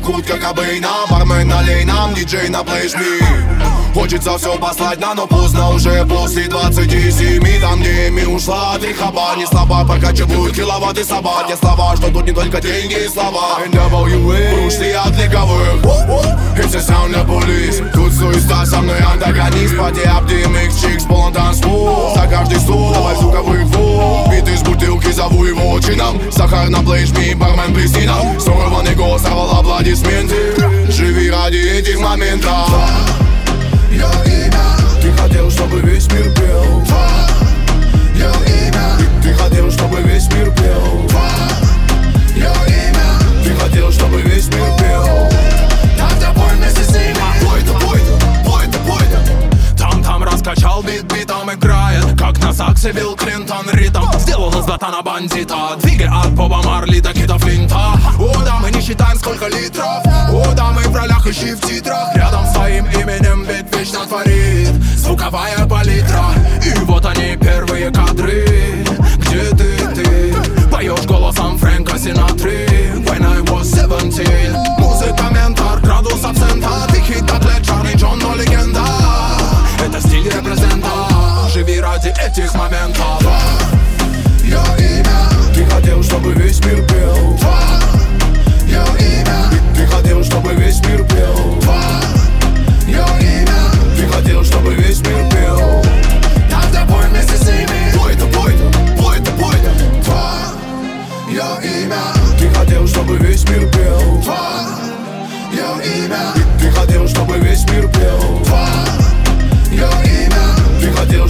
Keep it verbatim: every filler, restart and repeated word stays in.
текут, как Кобейна. Бармен налей нам, диджей наплей жми. Хочется все послать на, но поздно уже после двадцати семи. Там, где Эми ушла, три хаба не слаба, прокачивают киловатты собак. Не слова, что тут не только деньги и слова. эн дабл ю эй, ушли от лиговых. Это саунд для полис. Тут суета, со мной антагонист. Пати ап, ди эм икс, чикс, полон танцпол. За каждый стол, давай звуковых двух. Бит из бутылки, зову его чином. Сахар на плей жми, бармен плесни нам. Сорванный голос сорвал аплодисменты. Живи ради этих моментов. Твое имя. Ты хотел, чтобы весь мир пел. Твое имя. Ты, ты хотел, чтобы весь мир пел. Твое имя. Ты хотел, чтобы весь мир пел. Тогда пой вместе с ними. Пой-то, пой-то, пой-то, пой-то. Там-там раскачал бит, битом играет, как на саксе Билл Клинтон ритм. Сделал из Златана бандита. Двигай от Боба Марли до Кида Флинта. О, да, мы не считаем, сколько литров. О, да, мы в ролях, ищи в титрах. Рядом с твоим именем бит вечно творит звуковая палитра. И вот они, первые кадры. Где ты, ты? Поешь голосом Фрэнка Синатры. When I was seventeen. Музыка, ментор, градус абсента. Ты хит, атлет, Чарли Джон, но легенда. Это стиль репрезента. Живи ради этих моментов. Твое имя. Ты хотел, чтобы весь мир пел. Твое имя. Ты хотел, чтобы весь мир пел. Твое имя. Ты хотел, чтобы весь мир пел. Тогда пой вместе с ними. Пой-то, пой-то, пой-то, пой-то. Твое имя. Ты хотел, чтобы весь мир пел. Твое имя. Ты хотел, чтобы весь мир пел. Твое имя. Ты хотел,